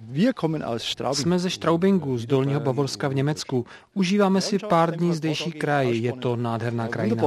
Jsme ze Straubingu, z Dolního Bavorska v Německu. Užíváme si pár dní zdejší kraj, je to nádherná krajina.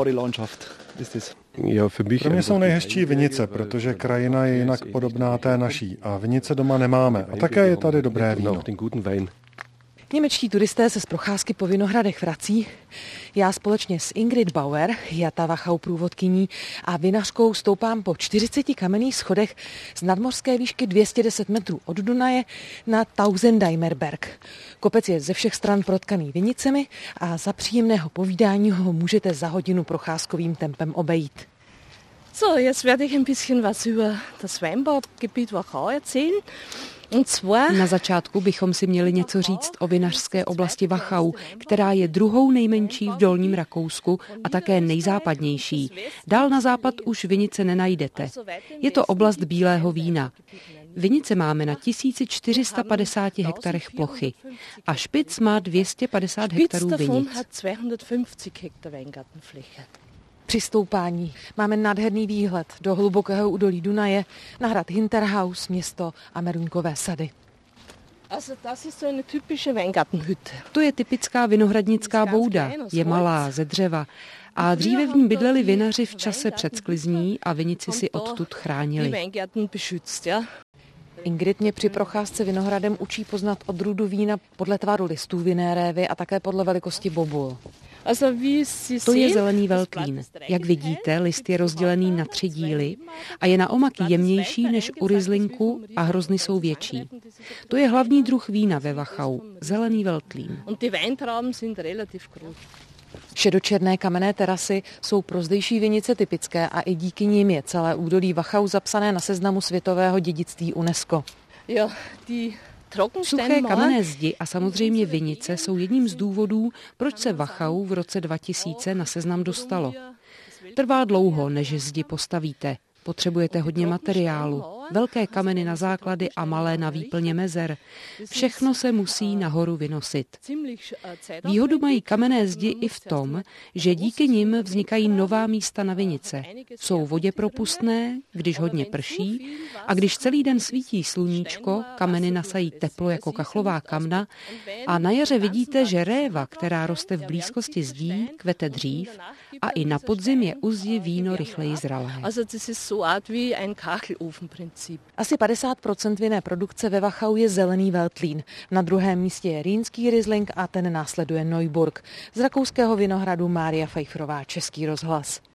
Pro mě jsou nejhezčí vinice, protože krajina je jinak podobná té naší a vinice doma nemáme. A také je tady dobré víno. Němečtí turisté se z procházky po vinohradech vrací. Já společně s Ingrid Bauer, Jata Wachau průvodkyní a vinařkou stoupám po 40 kamenných schodech z nadmořské výšky 210 metrů od Dunaje na Tausendaimerberg. Kopec je ze všech stran protkaný vinicemi a za příjemného povídání ho můžete za hodinu procházkovým tempem obejít. So, jetzt werde ich ein bisschen was über das Weinbaugebiet Wachau erzählen. Na začátku bychom si měli něco říct o vinařské oblasti Wachau, která je druhou nejmenší v Dolním Rakousku a také nejzápadnější. Dál na západ už vinice nenajdete. Je to oblast bílého vína. Vinice máme na 1450 hektarech plochy a Špic má 250 hektarů vinic. Při stoupání máme nádherný výhled do hlubokého údolí Dunaje, na hrad Hinterhaus, město a meruňkové sady. To je typická vinohradnická bouda, je malá, ze dřeva. A dříve v ní bydleli vinaři v čase před sklizní a vinici si odtud chránili. Ingrid mě při procházce vinohradem učí poznat odrůdu vína podle tvaru listů vinné révy a také podle velikosti bobul. To je zelený veltlín. Jak vidíte, list je rozdělený na 3 díly a je na omaky jemnější než u Rieslinku a hrozny jsou větší. To je hlavní druh vína ve Wachau, zelený veltlín. Šedočerné kamenné terasy jsou pro zdejší vinice typické a i díky nim je celé údolí Wachau zapsané na seznamu světového dědictví UNESCO. Suché kamenné zdi a samozřejmě vinice jsou jedním z důvodů, proč se Wachau v roce 2000 na seznam dostalo. Trvá dlouho, než zdi postavíte. Potřebujete hodně materiálu, velké kameny na základy a malé na výplně mezer. Všechno se musí nahoru vynosit. Výhodu mají kamenné zdi i v tom, že díky nim vznikají nová místa na vinice. Jsou vodě propustné, když hodně prší, a když celý den svítí sluníčko, kameny nasají teplo jako kachlová kamna a na jaře vidíte, že réva, která roste v blízkosti zdí, kvete dřív a i na podzim je u zdi víno rychleji zralé. Asi 50% vinné produkce ve Wachau je zelený veltlín. Na druhém místě je rýnský Riesling a ten následuje Neuburg. Z rakouského vinohradu Mária Pfeifferová, Český rozhlas.